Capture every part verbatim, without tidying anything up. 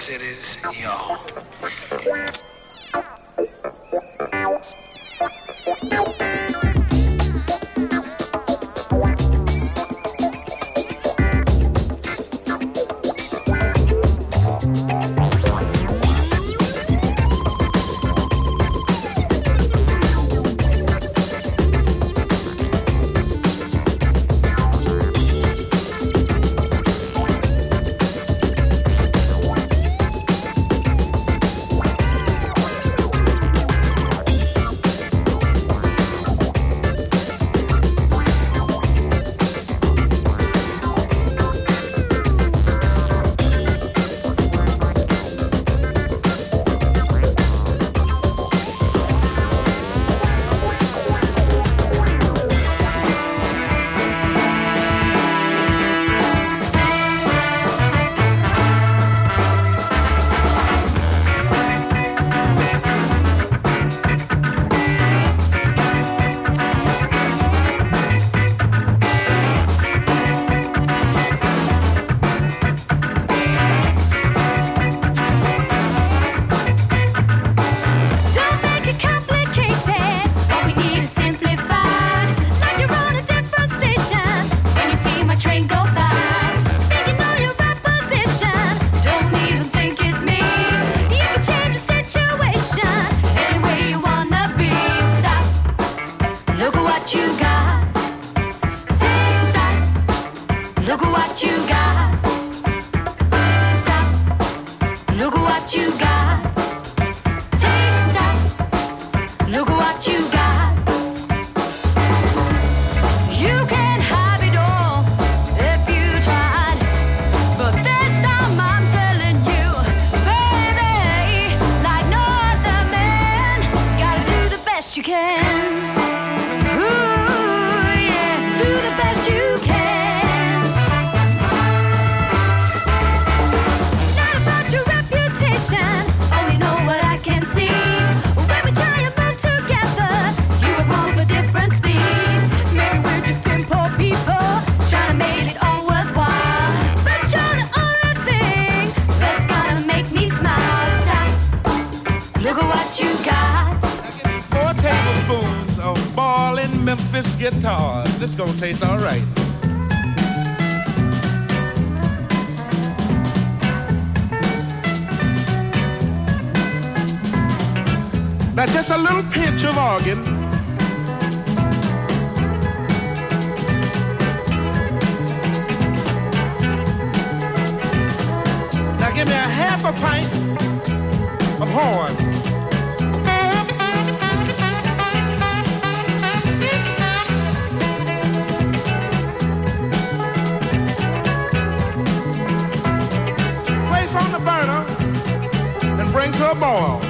cities, y'all. Guitars. This gonna taste all right. Now just a little pinch of organ. Now give me a half a pint of horn. Bring to a boil.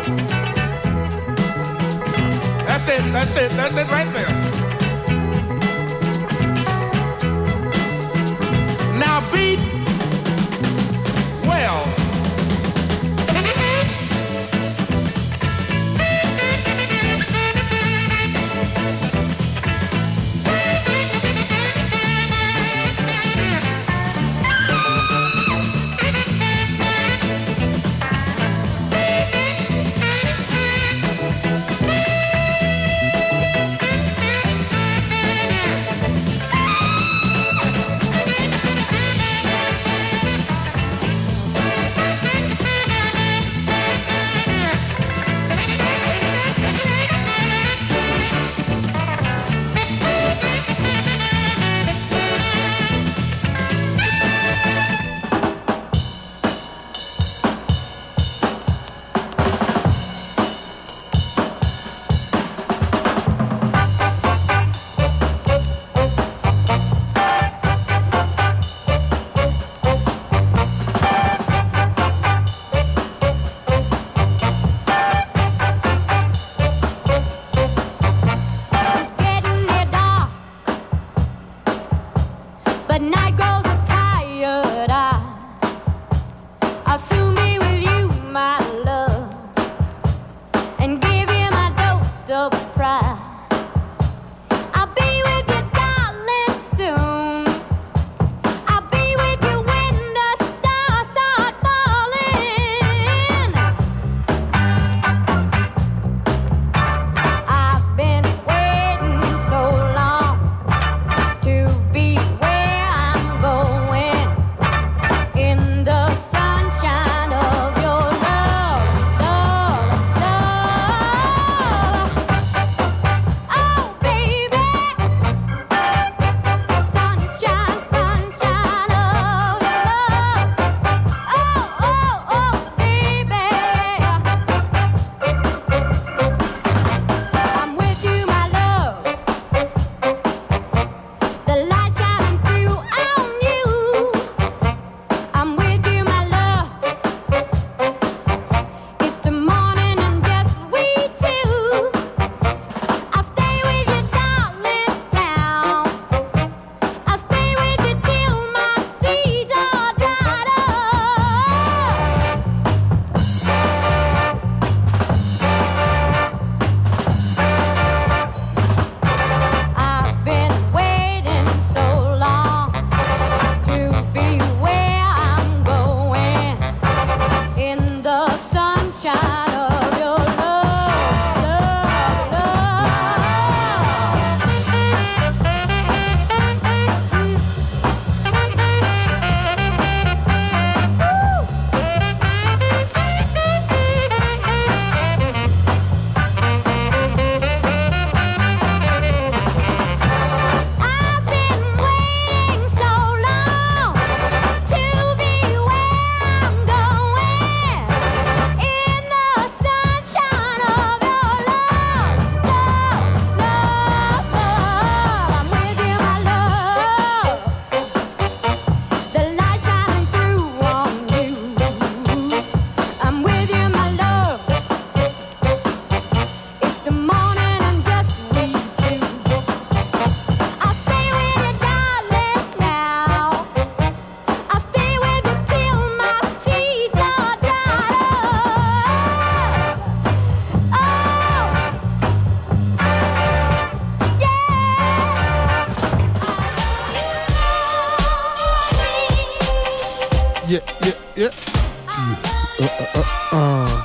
That's it, that's it, that's it right there. Now beat well. uh, uh, uh.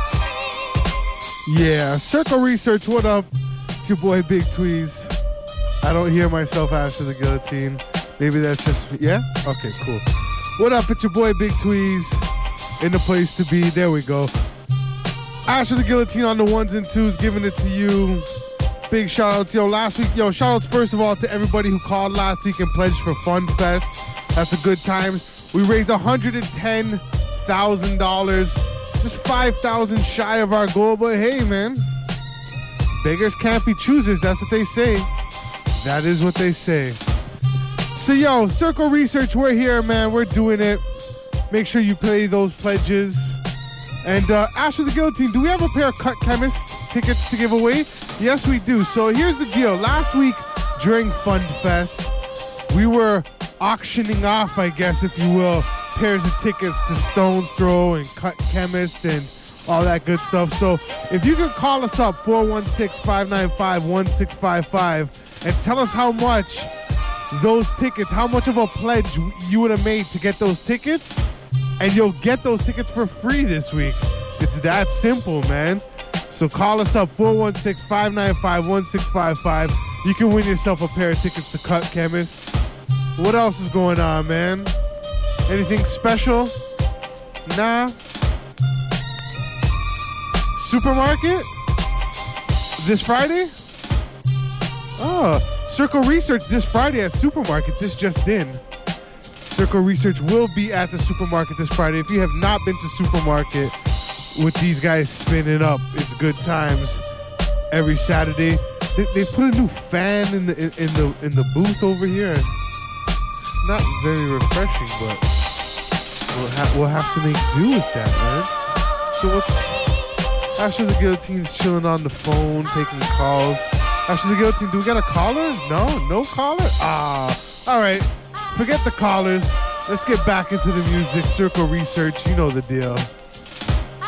Yeah, Circle Research, what up? It's your boy Big Tweez. I don't hear myself after the guillotine. Maybe that's just, yeah? Okay, cool. What up? It's your boy Big Tweez. In the place to be. There we go. After the guillotine on the ones and twos, giving it to you. Big shout outs. Yo, last week, yo, shout outs first of all to everybody who called last week and pledged for Fun Fest. That's a good times. We raised one hundred ten thousand dollars. Just five thousand dollars shy of our goal, but hey, man. Beggars can't be choosers. That's what they say. That is what they say. So, yo, Circle Research, we're here, man. We're doing it. Make sure you pay those pledges. And uh, after the guillotine, do we have a pair of Cut Chemist tickets to give away? Yes, we do. So here's the deal. Last week during Fun Fest, we were auctioning off, I guess, if you will, pairs of tickets to Stone's Throw and Cut Chemist and all that good stuff. So if you can call us up, four one six, five nine five, one six five five, and tell us how much those tickets, how much of a pledge you would have made to get those tickets, and you'll get those tickets for free this week. It's that simple, man. So call us up, four one six, five nine five, one six five five. You can win yourself a pair of tickets to Cut Chemist. What else is going on, man? Anything special? Nah. Supermarket? This Friday? Oh, Circle Research this Friday at Supermarket. This just in. Circle Research will be at the Supermarket this Friday. If you have not been to Supermarket with these guys spinning up, it's good times every Saturday. They, they put a new fan in the in, in the in the booth over here. It's not very refreshing, but we'll, ha- we'll have to make do with that, man. So what's after the guillotine's chilling on the phone, taking calls. After the guillotine, do we got a caller? No, no caller? Ah, all right. Forget the callers. Let's get back into the music. Circle Research, you know the deal.